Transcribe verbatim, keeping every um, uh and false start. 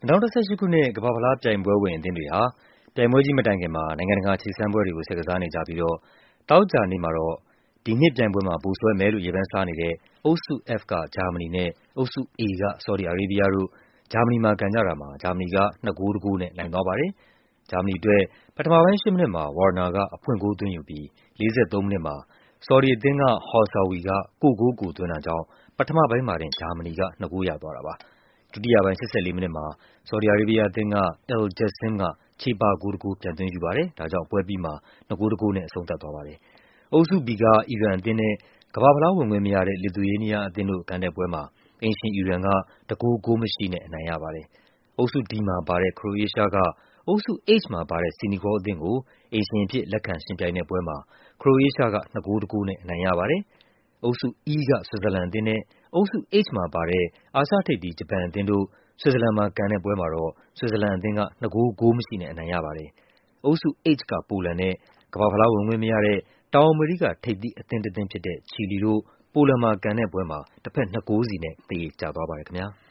၂၀၁၈ ခုနှစ်ကမ္ဘာ့ဖလားပြိုင်ပွဲဝင်အသင်းတွေဟာပြိုင်ပွဲကြီးမတိုင်ခင်မှာနိုင်ငံတကာခြေစမ်းပွဲတွေကိုဆက်ကစားနေကြပြီးတော့သောကြာနေ့မှာတော့ဒီနှစ်ပြိုင်ပွဲမှာဗိုလ်စွဲမယ်လို့ရေပန်းစားနေတဲ့အုပ်စု F ကဂျာမနီနဲ့အုပ်စု A ကဆော်ဒီအာရေးဘီးယားတို့ဂျာမနီမှာကန်ကြတာမှာဂျာမနီက၂ဂိုးတစ်ဂိုးနဲ့နိုင်သွားပါတယ်။ဂျာမနီအတွက်ပထမပိုင်း၈မိနစ်မှာဝါနာကအဖွင့်ဂိုးသွင်းယူပြီး၄၃မိနစ်မှာဆော်ဒီအသင်းကဟော်ဆာဝီကကိုယ့်ဂိုးကိုယ်သွင်းတာကြောင့်ပထမပိုင်းမှာတင်ဂျာမနီက၂ဂိုးရသွားတာပါ။ဒုတိယပိုင်း၈၄မိနစ်မှာဆော်ဒီအာရေးဘီးယားအသင်းက Al-Jassim ကချေပဂိုးတစ်ဂိုးပြန်သွင်းယူပါတယ်။ဒါကြောင့်ပွဲပြီးမှာ၂ဂိုးတစ်ဂိုးနဲ့အဆုံးသတ်သွားပါတယ်။အုပ်စု B ကအီရန်အသင်းနဲ့ကမ္ဘာ့ဖလားဝင်ခွင့်မရတဲ့လစ်သူယေးနီးယားအသင်းတို့ကန်တဲ့ပွဲမှာအိမ်ရှင်အီရန်ကတစ်ဂိုးဂိုးမရှိနဲ့အနိုင်ရပါတယ်။အုပ်စု D မှာပါတဲ့ခရိုအေးရှားကအုပ်စု H မှာပါတဲ့ဆီနီဂေါအသင်းကိုအိမ်ရှင်အဖြစ်လက်ခံယှဉ်ပြိုင်တဲ့ပွဲမှာခရိုအေးရှားက၂ဂိုးတစ်ဂိုးနဲ့အနိုင်ရပါတယ်။အုပ်စု E ကဆွစ်ဇာလန်အသင်းနဲ့အုပ်စု H မှာပါတဲ့အာရှထိပ်သီးဂျပန်အသင်းတို့ဆွစ်ဇာလန်မှာကန်တဲ့ပွဲမှာတော့ဆွစ်ဇာလန်အသင်းက၂ဂိုးဂိုးမရှိနဲ့အနိုင်ရပါတယ်။အုပ်စု H ကပိုလန်နဲ့ကမ္ဘာ့ဖလားဝင်ခွင့်မရတဲ့တောင်အမေရိကထိပ်သီးအသင်းတစ်သင်းဖြစ်တဲ့ချီလီတို့ပိုလန်မှာကန်တဲ့ပွဲမှာတစ်ဖက်၂ဂိုးစီနဲ့သရေကျသွားပါတယ်ခင်ဗျာ။